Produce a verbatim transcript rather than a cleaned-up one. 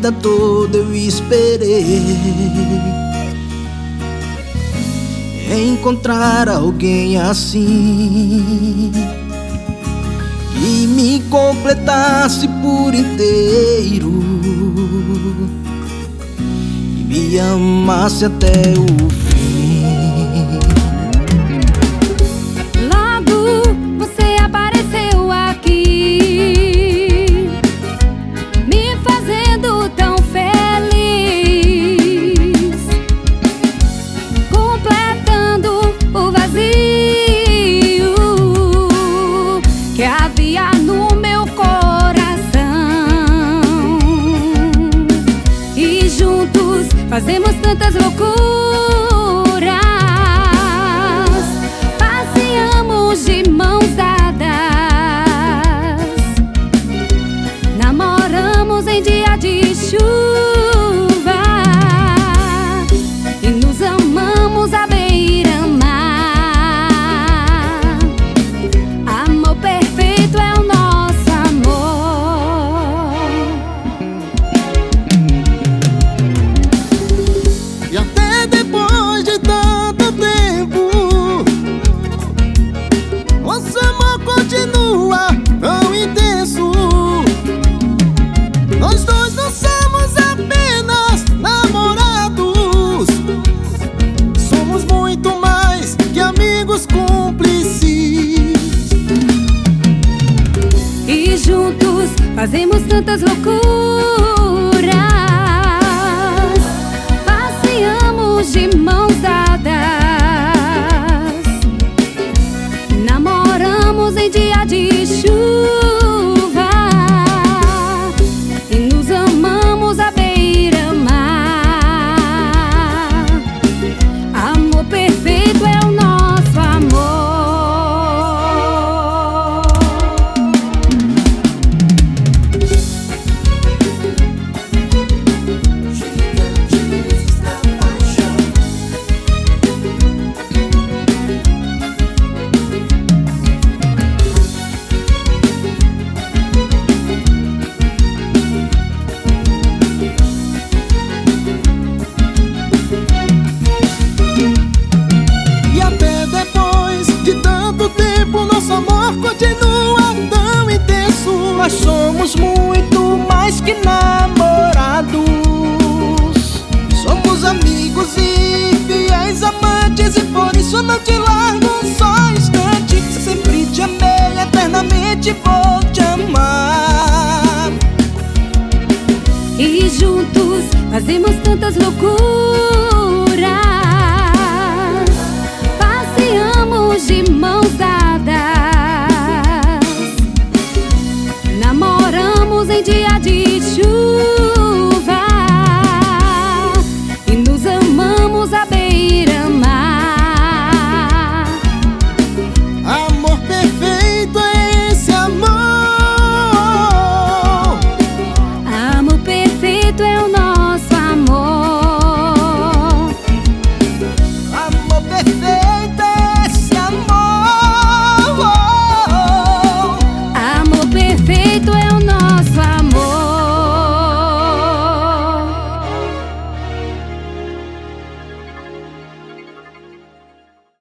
vida toda eu esperei encontrar alguém assim que me completasse por inteiro e me amasse até o fim. Logo você apareceu aqui, me fazendo tão feliz, completando o vazio que havia no meu coração. E juntos fazemos tantas loucuras, passeamos de mãos dadas, namoramos em dia de chuva e nos amamos à beira-mar. Amor perfeito é o nosso amor. E até depois de tanto tempo, nosso amor continua tão intenso. Nós dois não somos apenas namorados, somos muito mais que amigos cúmplices. E juntos fazemos tantas loucuras, passeamos de mãos dadas, namoramos em dia de chuva e nos amamos à beira-mar. Amor perfeito é o nosso amor. E até depois de tanto tempo, nosso amor continua tão intenso. Nós somos muito mais que namorados, somos amigos e fiéis amantes, e por isso não te largo um só instante. Sempre te amei, eternamente vou te amar. E juntos fazemos tantas loucuras, passeamos de mãos dadas,